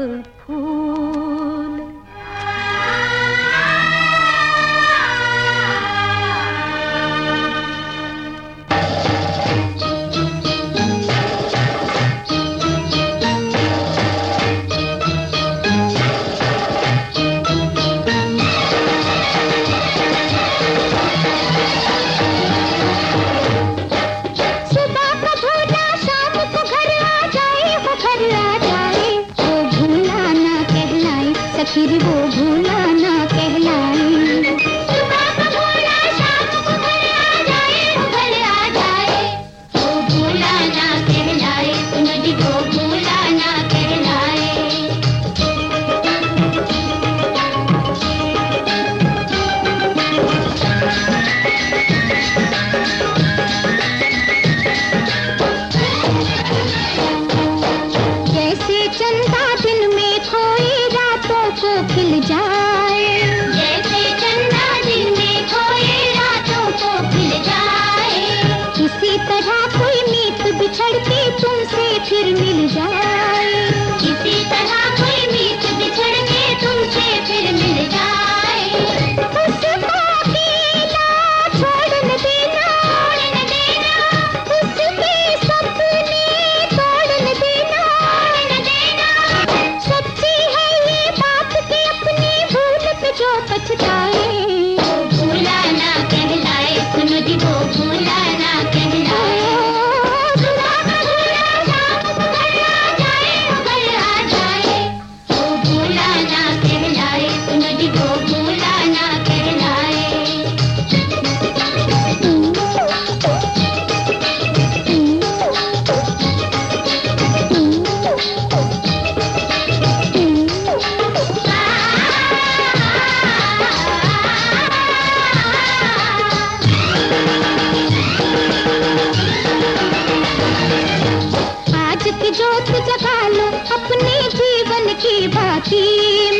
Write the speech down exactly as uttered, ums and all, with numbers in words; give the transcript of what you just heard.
फूल। फिर वो भूला ना कहलाए। सुबह को भूला शाम को घर आ जाए, वो घर आ जाए। वो भूला ना कहलाए, सुन जी वो भूला ना कहलाए। जैसे चंदा दिन में खोई को खिल जाए, जैसे चंदा दिन में खोए रातों को खिल जाए। इसी तरह कोई मीत बिछड़ के तुमसे फिर मिल जाए, इसी तरह कोई मीत बिछड़ के तुमसे फिर मिल जाए। उसको अकेला छोड़ न देना, छोड़ न देना। उसके सपने तोड़ न देना, तोड़ न देना। सच्ची है ये बात कि अपनी भूल पे जो पछताए, वो भूला ना कहलाए। सुनो जी वो भूला ना कहलाए। सुबह को भूला शाम को घर आ जाए, वो घर आ जाए। वो भूला ना कहलाए, सुनो जी वो भूला ना कहलाए। आज की जोत जगा लो अपने जीवन की बाती